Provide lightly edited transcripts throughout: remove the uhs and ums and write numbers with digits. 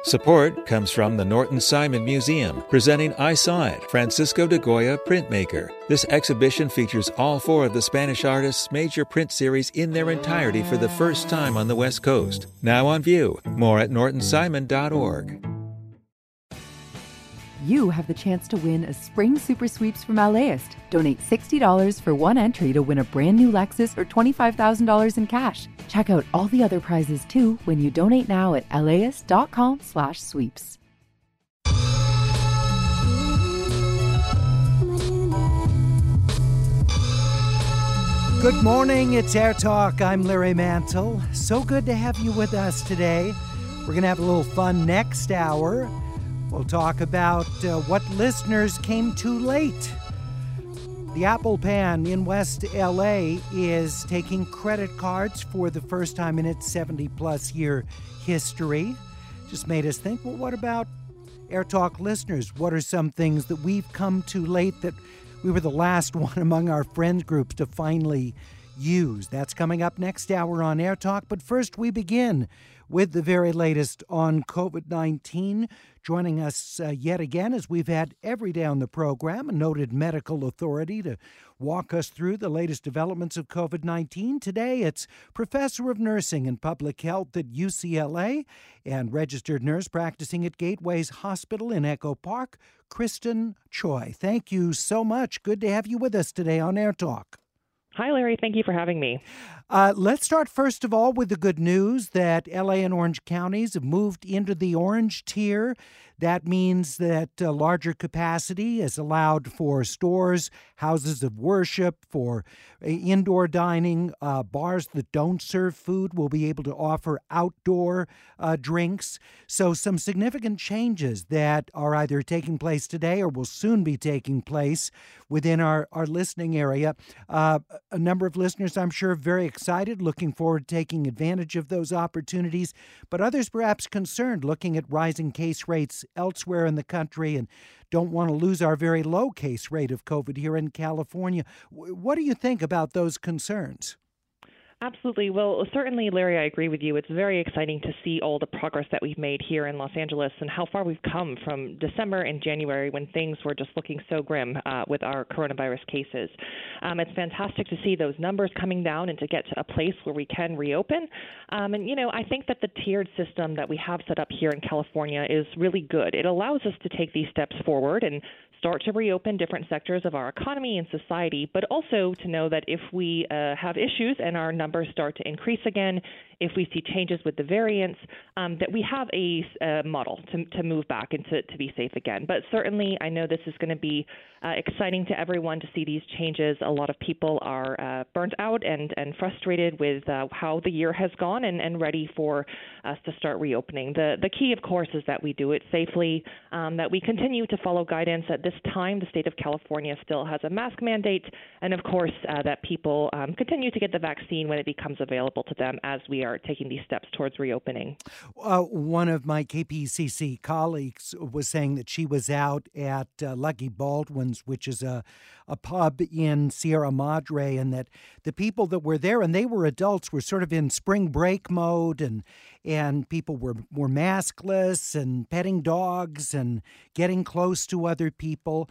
Support comes from the Norton Simon Museum, presenting I Saw It, Francisco de Goya Printmaker. This exhibition features all four of the Spanish artist's major print series in their entirety for the first time on the West Coast. Now on view. More at nortonsimon.org. You have the chance to win a Spring Super Sweeps from LAist. Donate $60 for one entry to win a brand new Lexus or $25,000 in cash. Check out all the other prizes too when you donate now at laist.com/sweeps. Good morning, it's Air Talk. I'm Larry Mantle. So good to have you with us today. We're going to have a little fun next hour. We'll talk about what listeners came too late. The Apple Pan in West LA is taking credit cards for the first time in its 70-plus year history. Just made us think, well, what about Air Talk listeners? What are some things that we've come too late that we were the last one among our friends groups to finally use? That's coming up next hour on Air Talk. But first, we begin with the very latest on COVID-19. Joining us yet again, as we've had every day on the program, a noted medical authority to walk us through the latest developments of COVID-19. Today, it's Professor of Nursing and Public Health at UCLA and registered nurse practicing at Gateways Hospital in Echo Park, Kristen Choi. Thank you so much. Good to have you with us today on Air Talk. Hi, Larry. Thank you for having me. Let's start, first of all, with the good news that LA and Orange counties have moved into the orange tier. That means that larger capacity is allowed for stores, houses of worship, for indoor dining. Bars that don't serve food will be able to offer outdoor drinks. So some significant changes that are either taking place today or will soon be taking place within our listening area. A number of listeners, I'm sure, very excited, looking forward to taking advantage of those opportunities, but others perhaps concerned, looking at rising case rates elsewhere in the country and don't want to lose our very low case rate of COVID here in California. What do you think about those concerns? Absolutely. Well, certainly, Larry, I agree with you. It's very exciting to see all the progress that we've made here in Los Angeles and how far we've come from December and January when things were just looking so grim with our coronavirus cases. It's fantastic to see those numbers coming down and to get to a place where we can reopen. I think that the tiered system that we have set up here in California is really good. It allows us to take these steps forward and start to reopen different sectors of our economy and society, but also to know that if we have issues and our numbers start to increase again, if we see changes with the variants, that we have a model to move back and to be safe again. But certainly, I know this is going to be exciting to everyone to see these changes. A lot of people are burnt out and frustrated with how the year has gone and ready for us to start reopening. The key, of course, is that we do it safely, that we continue to follow guidance. At this time, the state of California still has a mask mandate, and of course, that people continue to get the vaccine when it becomes available to them as we are taking these steps towards reopening. One of my KPCC colleagues was saying that she was out at Lucky Baldwin's, which is a pub in Sierra Madre, and that the people that were there, and they were adults, were sort of in spring break mode, and people were maskless and petting dogs and getting close to other people.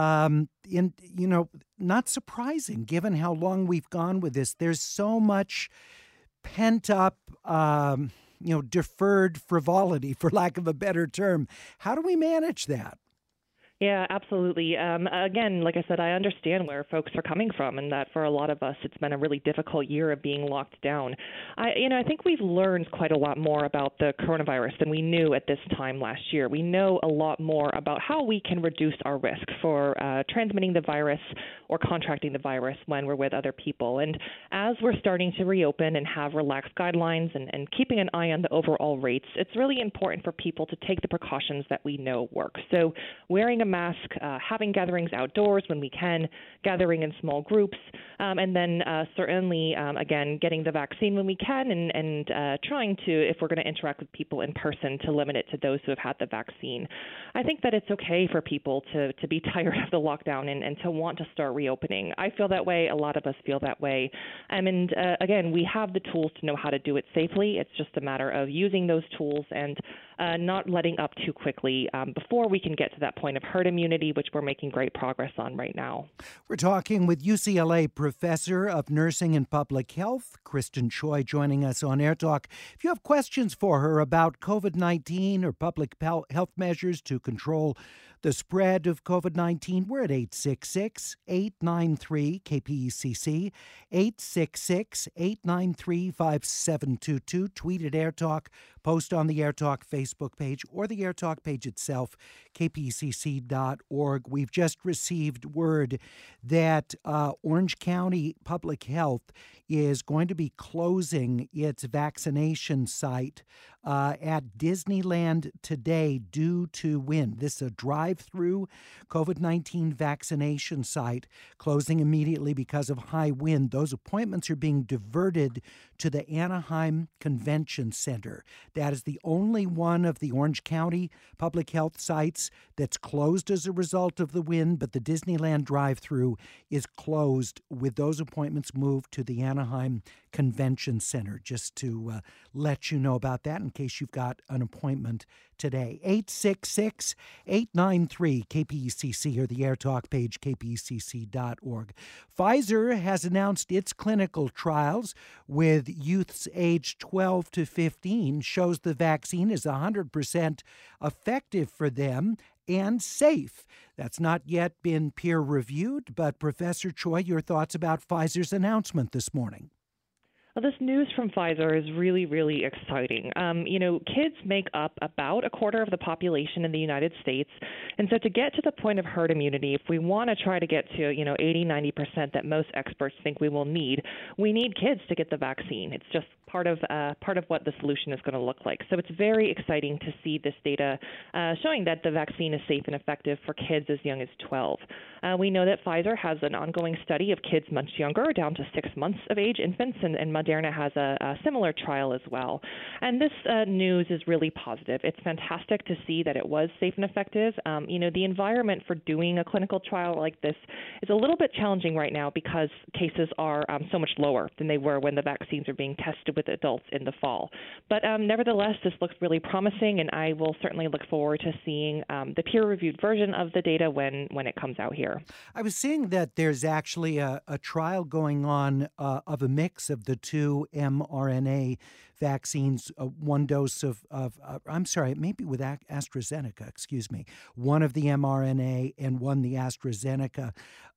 Not surprising given how long we've gone with this. There's so much pent up, deferred frivolity, for lack of a better term. How do we manage that? Yeah, absolutely. Again, like I said, I understand where folks are coming from, and that for a lot of us, it's been a really difficult year of being locked down. I think we've learned quite a lot more about the coronavirus than we knew at this time last year. We know a lot more about how we can reduce our risk for transmitting the virus or contracting the virus when we're with other people. And as we're starting to reopen and have relaxed guidelines and keeping an eye on the overall rates, it's really important for people to take the precautions that we know work. So wearing a mask, having gatherings outdoors when we can, gathering in small groups, and then certainly, again, getting the vaccine when we can and trying to, if we're going to interact with people in person, to limit it to those who have had the vaccine. I think that it's okay for people to be tired of the lockdown and to want to start reopening. I feel that way. A lot of us feel that way. Again, we have the tools to know how to do it safely. It's just a matter of using those tools and not letting up too quickly before we can get to that point of herd immunity, which we're making great progress on right now. We're talking with UCLA Professor of Nursing and Public Health, Kristen Choi, joining us on Air Talk. If you have questions for her about COVID-19 or public health measures to control the spread of COVID-19, we're at 866-893-KPECC, 866-893-5722. Tweet at Air Talk, post on the Air Talk Facebook page or the Air Talk page itself, kpecc.org. We've just received word that Orange County Public Health is going to be closing its vaccination site at Disneyland today due to wind. This is a drive-through COVID-19 vaccination site closing immediately because of high wind. Those appointments are being diverted to the Anaheim Convention Center. That is the only one of the Orange County Public Health sites that's closed as a result of the wind, but the Disneyland drive-through is closed with those appointments moved to the Anaheim Convention Center, just to let you know about that in case you've got an appointment today. 866-893-KPECC or the Air Talk page, kpecc.org. Pfizer has announced its clinical trials with youths aged 12 to 15, shows the vaccine is 100% effective for them and safe. That's not yet been peer-reviewed, but Professor Choi, your thoughts about Pfizer's announcement this morning? Well, this news from Pfizer is really, really exciting. Kids make up about a quarter of the population in the United States. And so to get to the point of herd immunity, if we want to try to get to, 80-90% that most experts think we will need, we need kids to get the vaccine. It's just part of what the solution is going to look like. So it's very exciting to see this data showing that the vaccine is safe and effective for kids as young as 12. We know that Pfizer has an ongoing study of kids much younger, down to 6 months of age infants, and Moderna has a similar trial as well. And this news is really positive. It's fantastic to see that it was safe and effective. The environment for doing a clinical trial like this is a little bit challenging right now because cases are so much lower than they were when the vaccines are being tested with adults in the fall. But nevertheless, this looks really promising, and I will certainly look forward to seeing the peer-reviewed version of the data when it comes out here. I was seeing that there's actually a trial going on of a mix of the two mRNA vaccines, one dose of maybe with AstraZeneca, excuse me, one of the mRNA and one the AstraZeneca.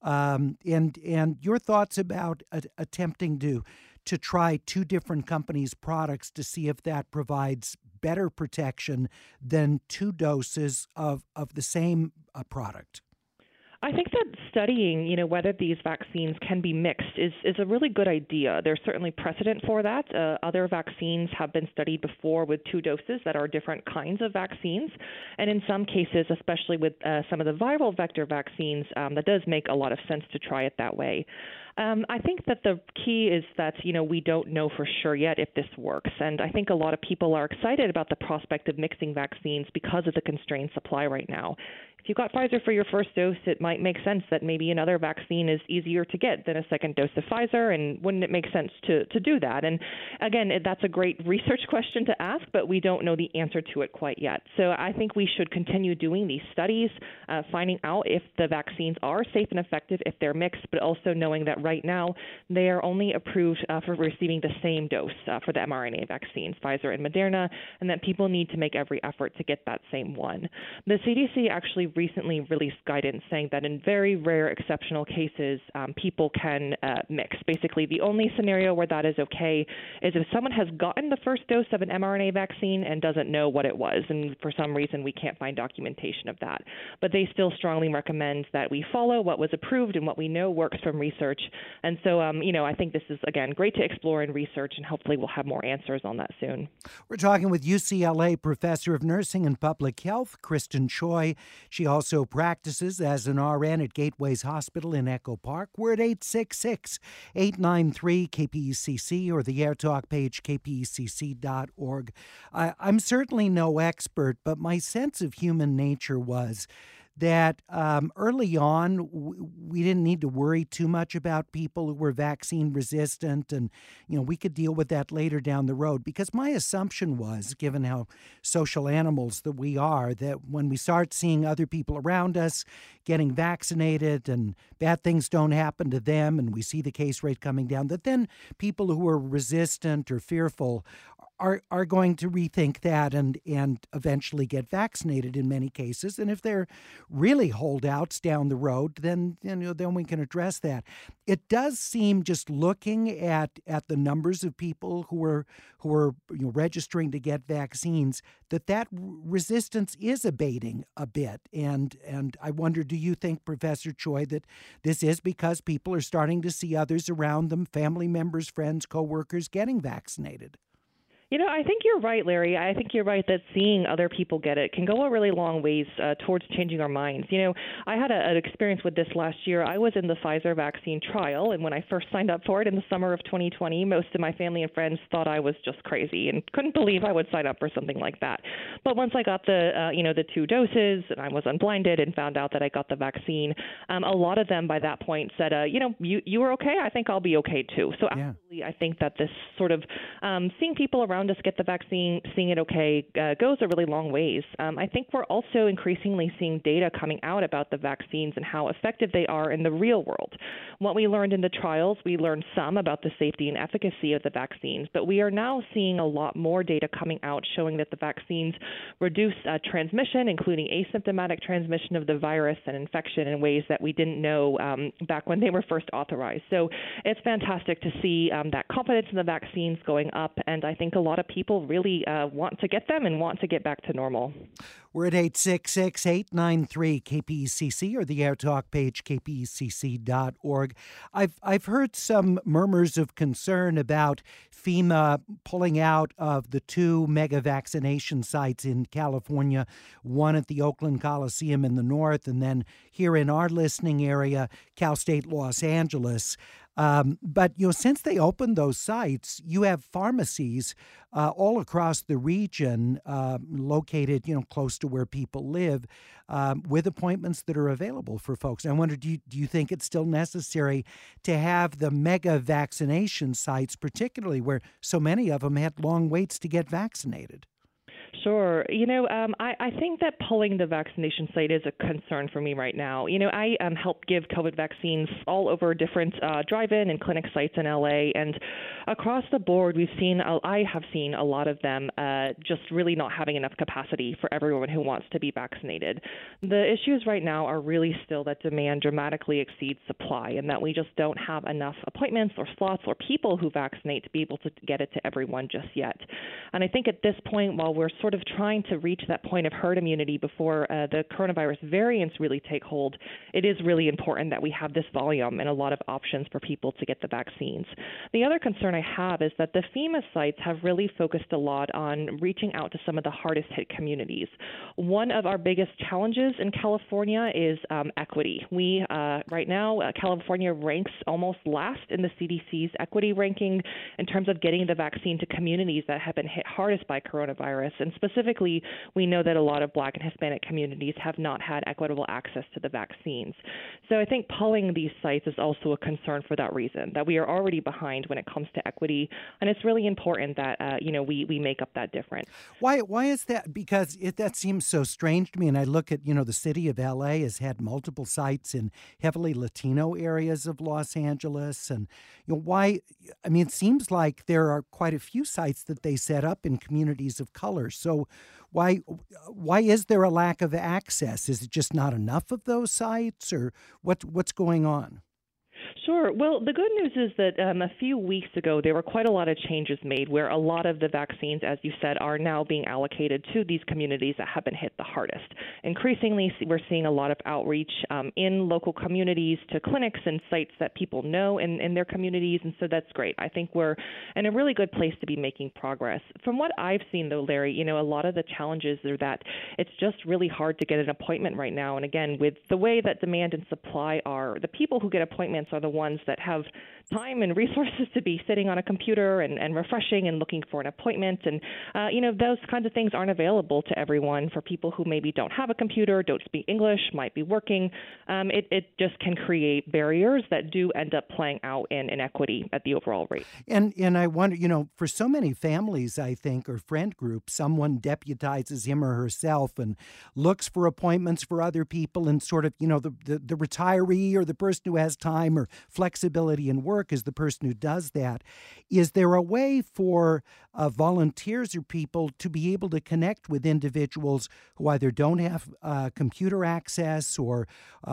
And your thoughts about attempting to try two different companies' products to see if that provides better protection than two doses of the same product? I think that studying, whether these vaccines can be mixed is a really good idea. There's certainly precedent for that. Other vaccines have been studied before with two doses that are different kinds of vaccines. And in some cases, especially with some of the viral vector vaccines, that does make a lot of sense to try it that way. I think that the key is that, we don't know for sure yet if this works. And I think a lot of people are excited about the prospect of mixing vaccines because of the constrained supply right now. If you got Pfizer for your first dose, it might make sense that maybe another vaccine is easier to get than a second dose of Pfizer, and wouldn't it make sense to do that? And again, that's a great research question to ask, but we don't know the answer to it quite yet. So I think we should continue doing these studies, finding out if the vaccines are safe and effective if they're mixed, but also knowing that right now they are only approved for receiving the same dose for the mRNA vaccines, Pfizer and Moderna, and that people need to make every effort to get that same one. The CDC actually recently released guidance saying that in very rare exceptional cases, people can mix. Basically, the only scenario where that is okay is if someone has gotten the first dose of an mRNA vaccine and doesn't know what it was, and for some reason we can't find documentation of that. But they still strongly recommend that we follow what was approved and what we know works from research. And so, I think this is, again, great to explore in research, and hopefully we'll have more answers on that soon. We're talking with UCLA Professor of Nursing and Public Health, Kristen Choi. She also practices as an RN at Gateways Hospital in Echo Park. We're at 866-893-KPECC or the Air Talk page, kpecc.org. I'm certainly no expert, but my sense of human nature was that early on we didn't need to worry too much about people who were vaccine resistant, and we could deal with that later down the road. Because my assumption was, given how social animals that we are, that when we start seeing other people around us getting vaccinated and bad things don't happen to them, and we see the case rate coming down, that then people who are resistant or fearful are going to rethink that and eventually get vaccinated in many cases. And if they're really holdouts down the road, then we can address that. It does seem, just looking at the numbers of people who are registering to get vaccines, that resistance is abating a bit. And I wonder, do you think, Professor Choi, that this is because people are starting to see others around them, family members, friends, coworkers, getting vaccinated? I think you're right, Larry. I think you're right that seeing other people get it can go a really long ways towards changing our minds. I had an experience with this last year. I was in the Pfizer vaccine trial, and when I first signed up for it in the summer of 2020, most of my family and friends thought I was just crazy and couldn't believe I would sign up for something like that. But once I got the 2 doses and I was unblinded and found out that I got the vaccine, a lot of them by that point said, you were okay. I think I'll be okay too. So absolutely, I think that this sort of seeing people around us get the vaccine, seeing it okay, goes a really long ways. I think we're also increasingly seeing data coming out about the vaccines and how effective they are in the real world. What we learned in the trials, we learned some about the safety and efficacy of the vaccines, but we are now seeing a lot more data coming out showing that the vaccines reduce transmission, including asymptomatic transmission of the virus and infection in ways that we didn't know back when they were first authorized. So it's fantastic to see that confidence in the vaccines going up, and I think a lot of people really want to get them and want to get back to normal. We're at 866-893-KPECC or the AirTalk page, kpecc.org. I've heard some murmurs of concern about FEMA pulling out of the 2 mega vaccination sites in California, one at the Oakland Coliseum in the north, and then here in our listening area, Cal State Los Angeles. But, since they opened those sites, you have pharmacies all across the region located, close to where people live with appointments that are available for folks. I wonder, do you think it's still necessary to have the mega vaccination sites, particularly where so many of them had long waits to get vaccinated? Sure. I think that pulling the vaccination site is a concern for me right now. I help give COVID vaccines all over different drive-in and clinic sites in LA, and across the board, I have seen a lot of them just really not having enough capacity for everyone who wants to be vaccinated. The issues right now are really still that demand dramatically exceeds supply, and that we just don't have enough appointments or slots or people who vaccinate to be able to get it to everyone just yet. And I think at this point, while we're sort of trying to reach that point of herd immunity before the coronavirus variants really take hold, it is really important that we have this volume and a lot of options for people to get the vaccines. The other concern I have is that the FEMA sites have really focused a lot on reaching out to some of the hardest hit communities. One of our biggest challenges in California is equity. We, right now, California ranks almost last in the CDC's equity ranking in terms of getting the vaccine to communities that have been hit hardest by coronavirus. And specifically, we know that a lot of Black and Hispanic communities have not had equitable access to the vaccines. So I think pulling these sites is also a concern for that reason, that we are already behind when it comes to equity, and it's really important that we make up that difference. Why is that? Because that seems so strange to me, and I look at, the city of LA has had multiple sites in heavily Latino areas of Los Angeles, and why? I mean, it seems like there are quite a few sites that they set up in communities of color. So why is there a lack of access? Is it just not enough of those sites, or what's going on? Sure. Well, the good news is that a few weeks ago, there were quite a lot of changes made where a lot of the vaccines, as you said, are now being allocated to these communities that have been hit the hardest. Increasingly, we're seeing a lot of outreach in local communities to clinics and sites that people know in their communities, and so that's great. I think we're in a really good place to be making progress. From what I've seen, though, Larry, a lot of the challenges are that it's just really hard to get an appointment right now. And again, with the way that demand and supply are, the people who get appointments are the ones that have time and resources to be sitting on a computer and refreshing and looking for an appointment. And, those kinds of things aren't available to everyone. For people who maybe don't have a computer, don't speak English, might be working, it just can create barriers that do end up playing out in inequity at the overall rate. And I wonder, for so many families, I think, or friend groups, someone deputizes him or herself and looks for appointments for other people, and sort of, the retiree or the person who has time or flexibility in work is the person who does that. Is there a way for volunteers or people to be able to connect with individuals who either don't have computer access or,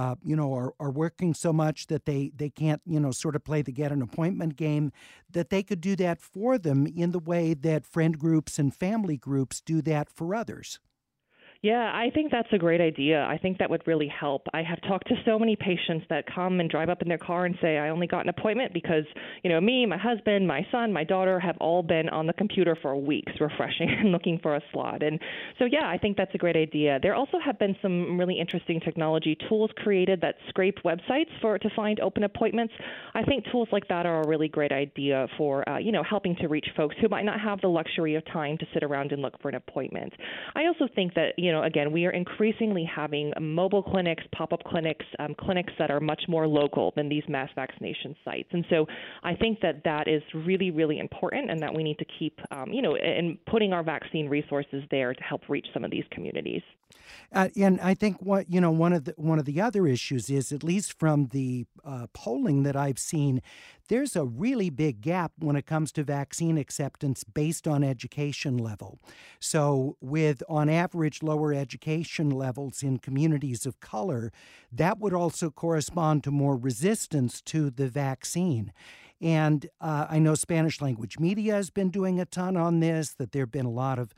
are working so much that they can't, sort of play the get an appointment game, that they could do that for them in the way that friend groups and family groups do that for others? Yeah, I think that's a great idea. I think that would really help. I have talked to so many patients that come and drive up in their car and say, I only got an appointment because, me, my husband, my son, my daughter have all been on the computer for weeks refreshing and looking for a slot. And so, yeah, I think that's a great idea. There also have been some really interesting technology tools created that scrape websites to find open appointments. I think tools like that are a really great idea for, helping to reach folks who might not have the luxury of time to sit around and look for an appointment. I also think that, again, we are increasingly having mobile clinics, pop-up clinics, clinics that are much more local than these mass vaccination sites. And so I think that is really, really important, and that we need to keep, and putting our vaccine resources there to help reach some of these communities. And I think one of the other issues is, at least from the polling that I've seen, there's a really big gap when it comes to vaccine acceptance based on education level. So with, on average, lower education levels in communities of color, that would also correspond to more resistance to the vaccine. And I know Spanish language media has been doing a ton on this, that there have been a lot of,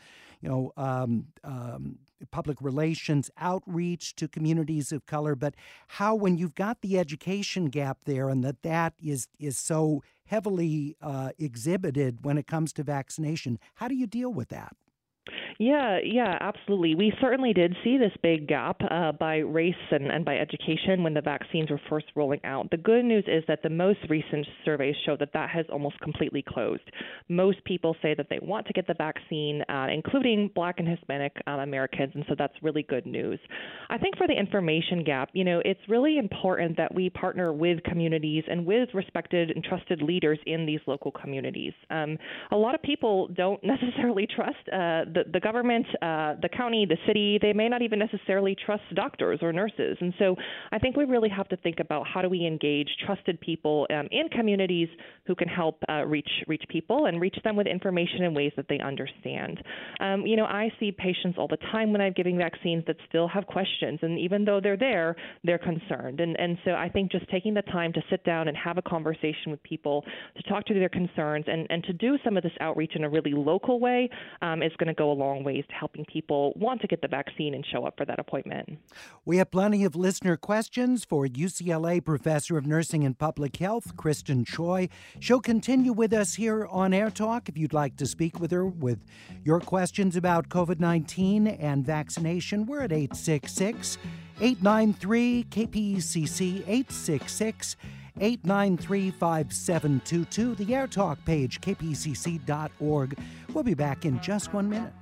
public relations outreach to communities of color. But how, when you've got the education gap there, and that is so heavily exhibited when it comes to vaccination, how do you deal with that? Yeah, absolutely. We certainly did see this big gap by race and by education when the vaccines were first rolling out. The good news is that the most recent surveys show that has almost completely closed. Most people say that they want to get the vaccine, including Black and Hispanic Americans, and so that's really good news. I think for the information gap, it's really important that we partner with communities and with respected and trusted leaders in these local communities. A lot of people don't necessarily trust the government, the county, the city. They may not even necessarily trust doctors or nurses. And so I think we really have to think about, how do we engage trusted people in communities who can help reach people and reach them with information in ways that they understand. I see patients all the time when I'm giving vaccines that still have questions. And even though they're there, they're concerned. And so I think just taking the time to sit down and have a conversation with people, to talk to their concerns, and to do some of this outreach in a really local way is going to go a long ways to helping people want to get the vaccine and show up for that appointment. We have plenty of listener questions for UCLA Professor of Nursing and Public Health, Kristen Choi. She'll continue with us here on Air Talk. If you'd like to speak with her with your questions about COVID-19 and vaccination, we're at 866-893-KPCC, 866-893-5722, the Air Talk page, kpcc.org. We'll be back in just 1 minute.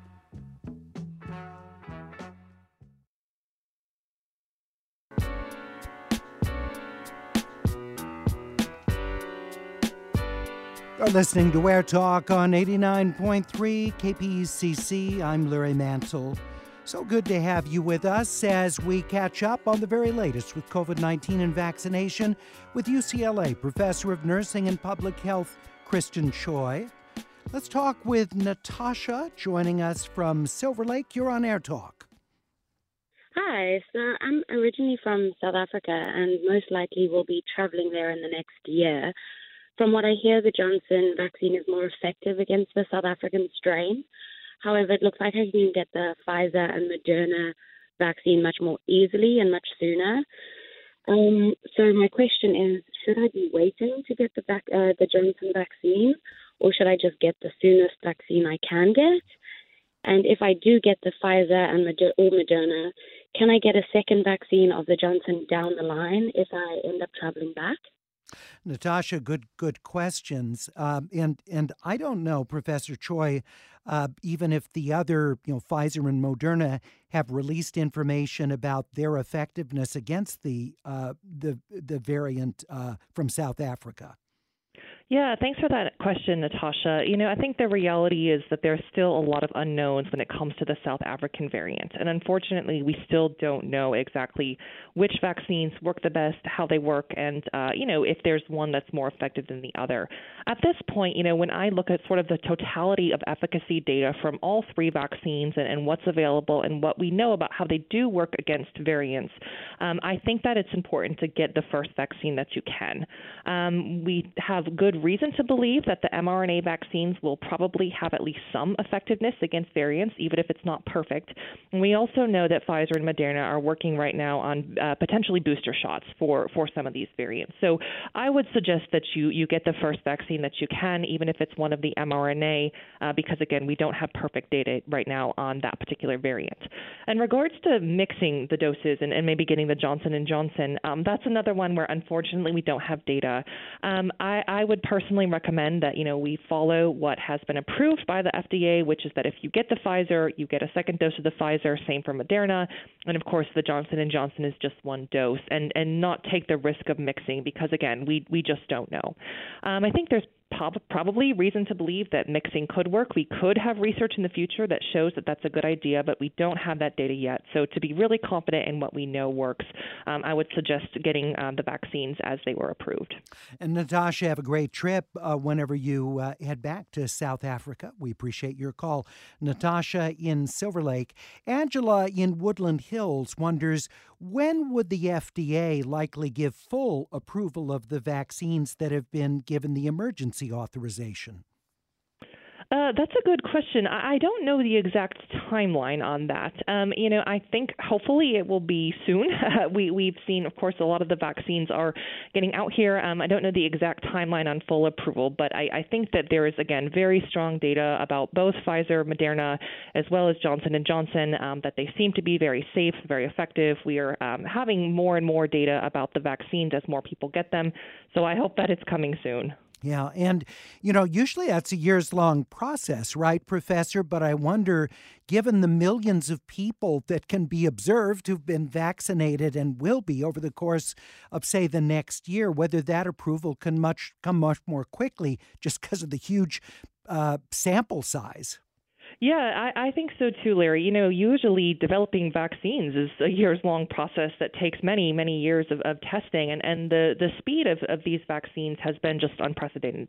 You're listening to Air Talk on 89.3 KPCC. I'm Larry Mantle. So good to have you with us as we catch up on the very latest with COVID-19 and vaccination with UCLA Professor of Nursing and Public Health, Kristen Choi. Let's talk with Natasha joining us from Silver Lake. You're on Air Talk. Hi, so I'm originally from South Africa and most likely will be traveling there in the next year. From what I hear, the Johnson vaccine is more effective against the South African strain. However, it looks like I can get the Pfizer and Moderna vaccine much more easily and much sooner. So my question is, should I be waiting to get the Johnson vaccine, or should I just get the soonest vaccine I can get? And if I do get the Pfizer and or Moderna, can I get a second vaccine of the Johnson down the line if I end up traveling back? Natasha, good questions. And I don't know, Professor Choi, even if the other, Pfizer and Moderna have released information about their effectiveness against the variant from South Africa. Yeah, thanks for that question, Natasha. I think the reality is that there's still a lot of unknowns when it comes to the South African variant. And unfortunately, we still don't know exactly which vaccines work the best, how they work, and, if there's one that's more effective than the other. At this point, when I look at sort of the totality of efficacy data from all three vaccines and what's available and what we know about how they do work against variants, I think that it's important to get the first vaccine that you can. We have good reason to believe that the mRNA vaccines will probably have at least some effectiveness against variants, even if it's not perfect. And we also know that Pfizer and Moderna are working right now on potentially booster shots for some of these variants. So I would suggest that you get the first vaccine that you can, even if it's one of the mRNA, because, again, we don't have perfect data right now on that particular variant. In regards to mixing the doses and maybe getting the Johnson & Johnson, that's another one where, unfortunately, we don't have data. I would personally recommend that, we follow what has been approved by the FDA, which is that if you get the Pfizer, you get a second dose of the Pfizer, same for Moderna. And, of course, the Johnson & Johnson is just one dose, and not take the risk of mixing because, again, we just don't know. I think there's probably reason to believe that mixing could work. We could have research in the future that shows that that's a good idea, but we don't have that data yet. So to be really confident in what we know works, I would suggest getting the vaccines as they were approved. And Natasha, have a great trip whenever you head back to South Africa. We appreciate your call. Natasha in Silver Lake. Angela in Woodland Hills wonders, when would the FDA likely give full approval of the vaccines that have been given the emergency authorization? That's a good question. I don't know the exact timeline on that. I think hopefully it will be soon. We've seen, of course, a lot of the vaccines are getting out here. I don't know the exact timeline on full approval, but I think that there is, again, very strong data about both Pfizer, Moderna, as well as Johnson & Johnson, that they seem to be very safe, very effective. We are having more and more data about the vaccines as more people get them. So I hope that it's coming soon. Yeah, and, usually that's a years-long process, right, Professor? But I wonder, given the millions of people that can be observed who've been vaccinated and will be over the course of, say, the next year, whether that approval can come much more quickly just because of the huge sample size. Yeah, I think so too, Larry. Usually developing vaccines is a years-long process that takes many, many years of testing, and the speed of these vaccines has been just unprecedented.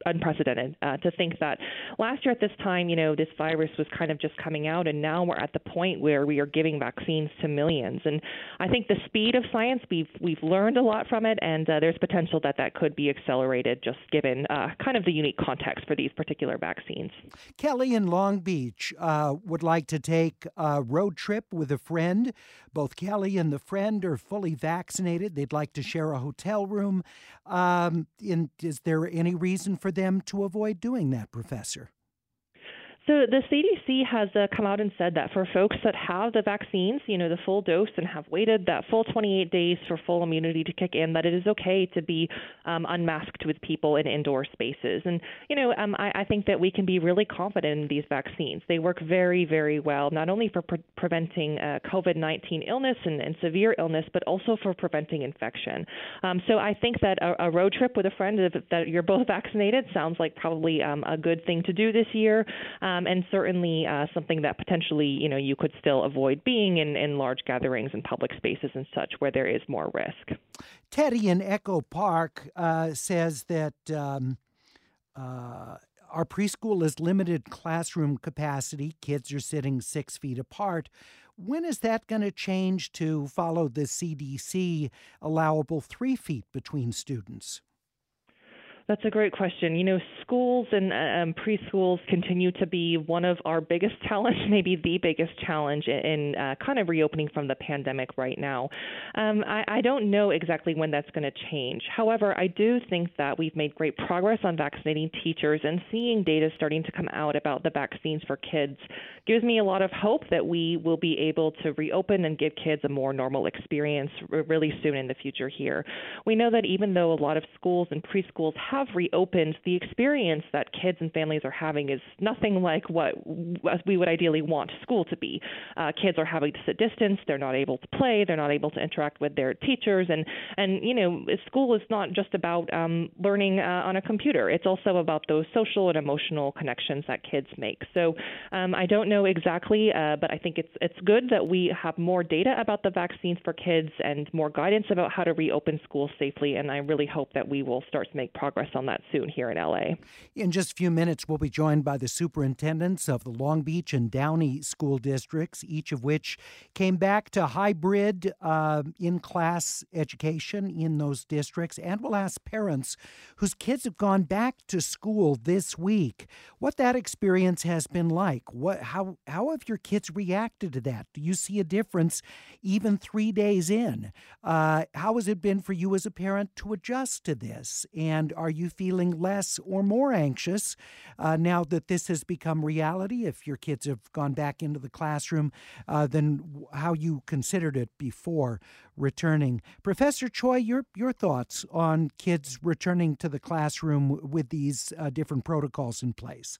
To think that last year at this time, this virus was kind of just coming out, and now we're at the point where we are giving vaccines to millions. And I think the speed of science, we've learned a lot from it, and there's potential that could be accelerated just given kind of the unique context for these particular vaccines. Kelly in Long Beach would like to take a road trip with a friend. Both Kelly and the friend are fully vaccinated. They'd like to share a hotel room. Is there any reason for them to avoid doing that, Professor? So the CDC has come out and said that for folks that have the vaccines, the full dose, and have waited that full 28 days for full immunity to kick in, that it is okay to be unmasked with people in indoor spaces. And, I think that we can be really confident in these vaccines. They work very, very well, not only for preventing COVID-19 illness and severe illness, but also for preventing infection. So I think that a road trip with a friend that you're both vaccinated sounds like probably a good thing to do this year. And certainly something that potentially, you could still avoid being in large gatherings and public spaces and such where there is more risk. Teddy in Echo Park says that our preschool is limited classroom capacity. Kids are sitting 6 feet apart. When is that going to change to follow the CDC allowable 3 feet between students? That's a great question. Schools and preschools continue to be one of our biggest challenge, maybe the biggest challenge in kind of reopening from the pandemic right now. I don't know exactly when that's going to change. However, I do think that we've made great progress on vaccinating teachers, and seeing data starting to come out about the vaccines for kids gives me a lot of hope that we will be able to reopen and give kids a more normal experience really soon in the future here. We know that even though a lot of schools and preschools have reopened, the experience that kids and families are having is nothing like what we would ideally want school to be. Kids are having to sit distance, they're not able to play, they're not able to interact with their teachers, and school is not just about learning on a computer. It's also about those social and emotional connections that kids make. So I don't know exactly, but I think it's good that we have more data about the vaccines for kids and more guidance about how to reopen schools safely, and I really hope that we will start to make progress on that soon here in LA. In just a few minutes, we'll be joined by the superintendents of the Long Beach and Downey school districts, each of which came back to hybrid in-class education in those districts. And we'll ask parents whose kids have gone back to school this week what that experience has been like. How have your kids reacted to that? Do you see a difference even 3 days in? How has it been for you as a parent to adjust to this? And are you feeling less or more anxious now that this has become reality, if your kids have gone back into the classroom, than how you considered it before returning? Professor Choi, your thoughts on kids returning to the classroom with these different protocols in place?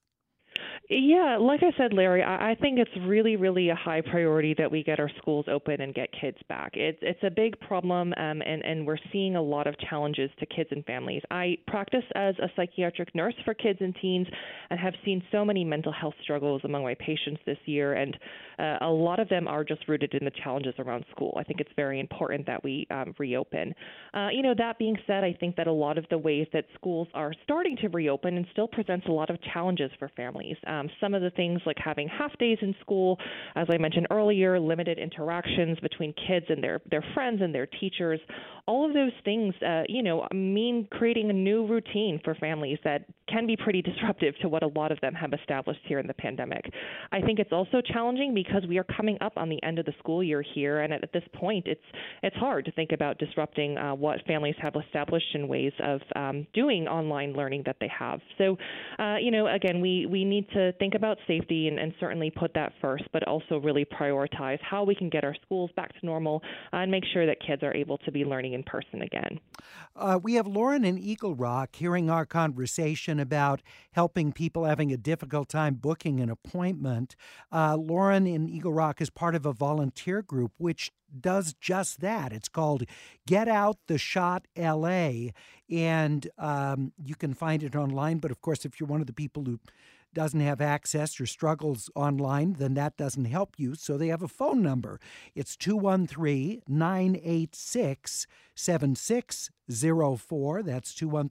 Yeah, like I said, Larry, I think it's really, really a high priority that we get our schools open and get kids back. It's a big problem, and we're seeing a lot of challenges to kids and families. I practice as a psychiatric nurse for kids and teens and have seen so many mental health struggles among my patients this year, and a lot of them are just rooted in the challenges around school. I think it's very important that we reopen. That being said, I think that a lot of the ways that schools are starting to reopen and still presents a lot of challenges for families. Some of the things like having half days in school, as I mentioned earlier, limited interactions between kids and their friends and their teachers, all of those things, mean creating a new routine for families that can be pretty disruptive to what a lot of them have established here in the pandemic. I think it's also challenging because we are coming up on the end of the school year here, and at this point, it's hard to think about disrupting what families have established in ways of doing online learning that they have. So, again, we need to think about safety and certainly put that first, but also really prioritize how we can get our schools back to normal and make sure that kids are able to be learning in person again. We have Lauren in Eagle Rock hearing our conversation about helping people having a difficult time booking an appointment. Lauren in Eagle Rock is part of a volunteer group which does just that. It's called Get Out the Shot LA, and you can find it online. But of course, if you're one of the people who doesn't have access or struggles online, then that doesn't help you. So they have a phone number. It's 213-986-7604. That's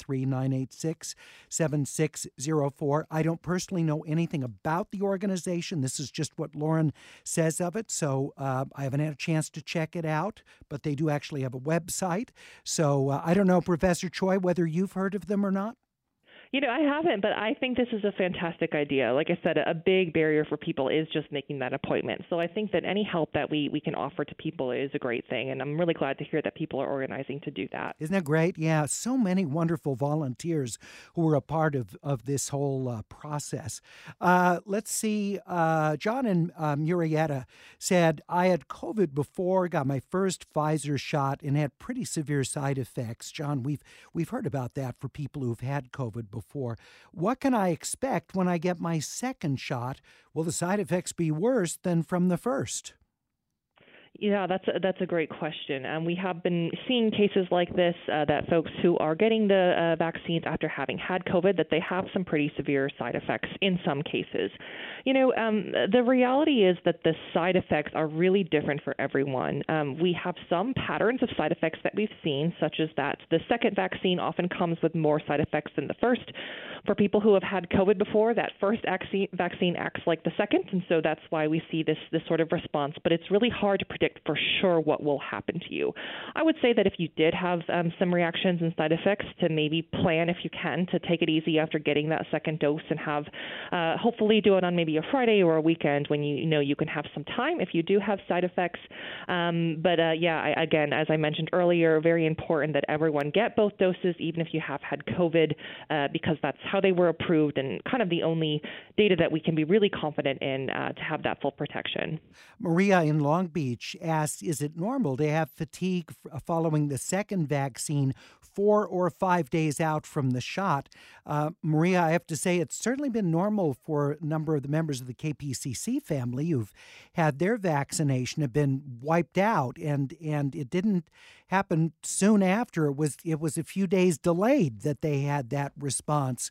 213-986-7604. I don't personally know anything about the organization. This is just what Lauren says of it. So I haven't had a chance to check it out, but they do actually have a website. So I don't know, Professor Choi, whether you've heard of them or not. I haven't, but I think this is a fantastic idea. Like I said, a big barrier for people is just making that appointment. So I think that any help that we can offer to people is a great thing, and I'm really glad to hear that people are organizing to do that. Isn't that great? Yeah, so many wonderful volunteers who are a part of this whole process. Let's see. John in Murrieta said, I had COVID before, got my first Pfizer shot, and had pretty severe side effects. John, we've heard about that for people who've had COVID before. What can I expect when I get my second shot? Will the side effects be worse than from the first? Yeah, that's a great question. We have been seeing cases like this, that folks who are getting the vaccines after having had COVID, that they have some pretty severe side effects in some cases. The reality is that the side effects are really different for everyone. We have some patterns of side effects that we've seen, such as that the second vaccine often comes with more side effects than the first. For people who have had COVID before, that first vaccine acts like the second, and so that's why we see this sort of response. But it's really hard to predict for sure what will happen to you. I would say that if you did have some reactions and side effects, to maybe plan, if you can, to take it easy after getting that second dose and have hopefully do it on maybe a Friday or a weekend when you know you can have some time if you do have side effects. Again, as I mentioned earlier, very important that everyone get both doses, even if you have had COVID, because that's how they were approved and kind of the only data that we can be really confident in to have that full protection. Maria in Long Beach asks, is it normal to have fatigue following the second vaccine 4 or 5 days out from the shot? Maria, I have to say it's certainly been normal for a number of the members of the KPCC family who've had their vaccination have been wiped out, and it didn't happen soon after. It was a few days delayed that they had that response.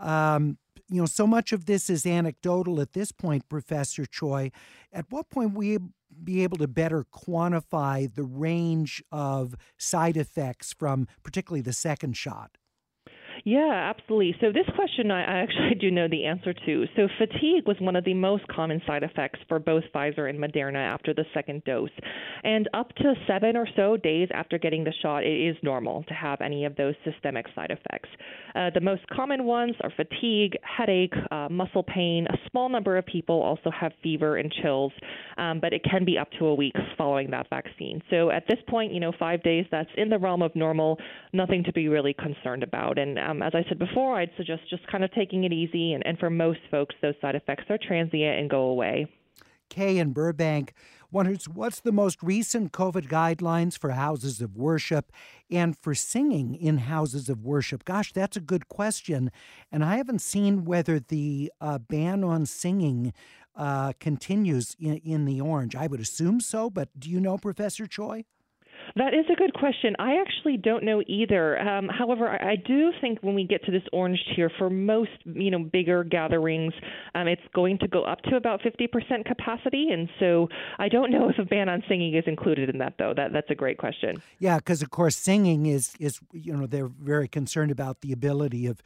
So much of this is anecdotal at this point, Professor Choi. At what point will we be able to better quantify the range of side effects from particularly the second shot? Yeah, absolutely. So this question I actually do know the answer to. So fatigue was one of the most common side effects for both Pfizer and Moderna after the second dose. And up to 7 or so days after getting the shot, it is normal to have any of those systemic side effects. The most common ones are fatigue, headache, muscle pain. A small number of people also have fever and chills, but it can be up to a week following that vaccine. So at this point, 5 days, that's in the realm of normal, nothing to be really concerned about. And as I said before, I'd suggest just kind of taking it easy. And for most folks, those side effects are transient and go away. Kay in Burbank wonders, what's the most recent COVID guidelines for houses of worship and for singing in houses of worship? Gosh, that's a good question. And I haven't seen whether the ban on singing continues in the orange. I would assume so, but do you know, Professor Choi? That is a good question. I actually don't know either. However, I do think when we get to this orange tier, for most, bigger gatherings, it's going to go up to about 50% capacity. And so I don't know if a ban on singing is included in that, though. That's a great question. Yeah, because, of course, singing is they're very concerned about the ability of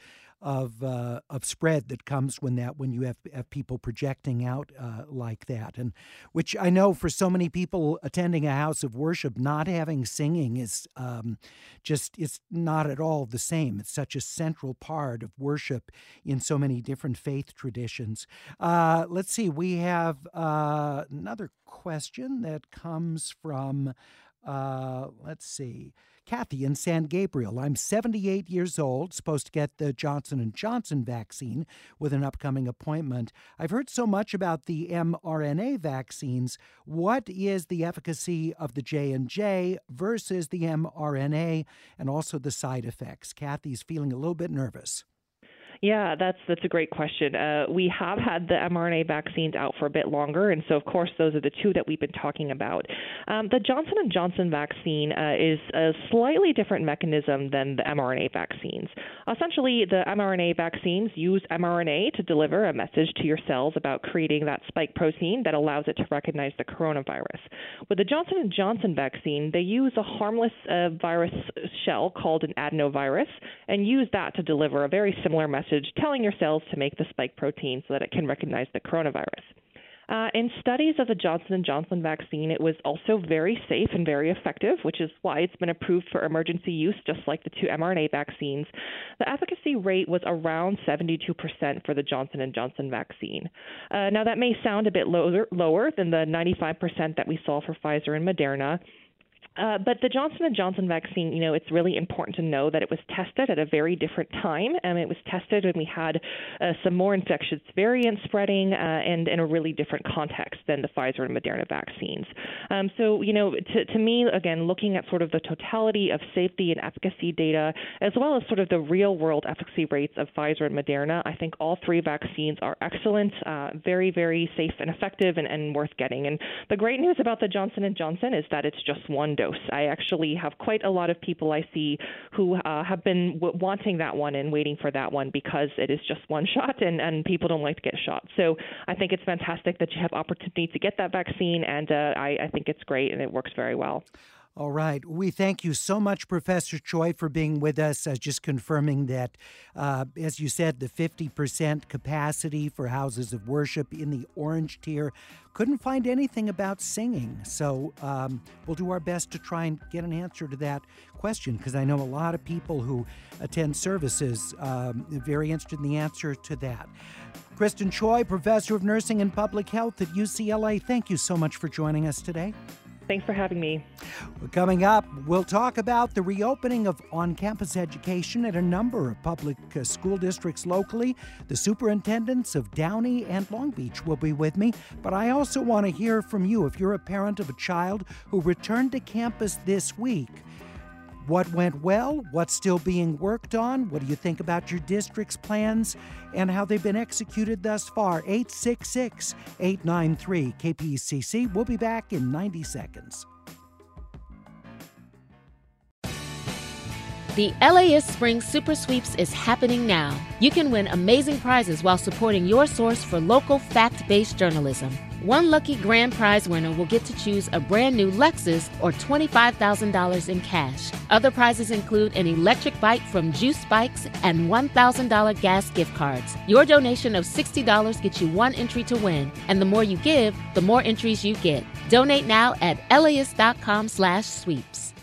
spread that comes when you have people projecting out like that, and which I know for so many people attending a house of worship, not having singing is it's not at all the same. It's such a central part of worship in so many different faith traditions. Let's see, we have another question that comes from Kathy in San Gabriel. I'm 78 years old, supposed to get the Johnson & Johnson vaccine with an upcoming appointment. I've heard so much about the mRNA vaccines. What is the efficacy of the J&J versus the mRNA, and also the side effects? Kathy's feeling a little bit nervous. Yeah, that's a great question. We have had the mRNA vaccines out for a bit longer, and so, of course, those are the two that we've been talking about. The Johnson & Johnson vaccine is a slightly different mechanism than the mRNA vaccines. Essentially, the mRNA vaccines use mRNA to deliver a message to your cells about creating that spike protein that allows it to recognize the coronavirus. With the Johnson & Johnson vaccine, they use a harmless virus shell called an adenovirus and use that to deliver a very similar message telling your cells to make the spike protein so that it can recognize the coronavirus. In studies of the Johnson & Johnson vaccine, it was also very safe and very effective, which is why it's been approved for emergency use, just like the two mRNA vaccines. The efficacy rate was around 72% for the Johnson & Johnson vaccine. Now, that may sound a bit lower than the 95% that we saw for Pfizer and Moderna. But the Johnson & Johnson vaccine, it's really important to know that it was tested at a very different time. It was tested when we had some more infectious variants spreading and in a really different context than the Pfizer and Moderna vaccines. To me, again, looking at sort of the totality of safety and efficacy data, as well as sort of the real-world efficacy rates of Pfizer and Moderna, I think all three vaccines are excellent, very, very safe and effective and worth getting. And the great news about the Johnson & Johnson is that it's just one dose. I actually have quite a lot of people I see who have been wanting that one and waiting for that one because it is just one shot and people don't like to get shot. So I think it's fantastic that you have opportunity to get that vaccine, and I think it's great and it works very well. All right. We thank you so much, Professor Choi, for being with us. Just confirming that, as you said, the 50% capacity for houses of worship in the orange tier. Couldn't find anything about singing. So we'll do our best to try and get an answer to that question, because I know a lot of people who attend services are very interested in the answer to that. Kristen Choi, Professor of Nursing and Public Health at UCLA, thank you so much for joining us today. Thanks for having me. Coming up, we'll talk about the reopening of on-campus education at a number of public school districts locally. The superintendents of Downey and Long Beach will be with me, but I also want to hear from you. If you're a parent of a child who returned to campus this week, what went well? What's still being worked on? What do you think about your district's plans and how they've been executed thus far? 866-893-KPCC. We'll be back in 90 seconds. The LAist Spring Super Sweeps is happening now. You can win amazing prizes while supporting your source for local fact-based journalism. One lucky grand prize winner will get to choose a brand new Lexus or $25,000 in cash. Other prizes include an electric bike from Juice Bikes and $1,000 gas gift cards. Your donation of $60 gets you one entry to win, and the more you give, the more entries you get. Donate now at LAist.com/sweeps.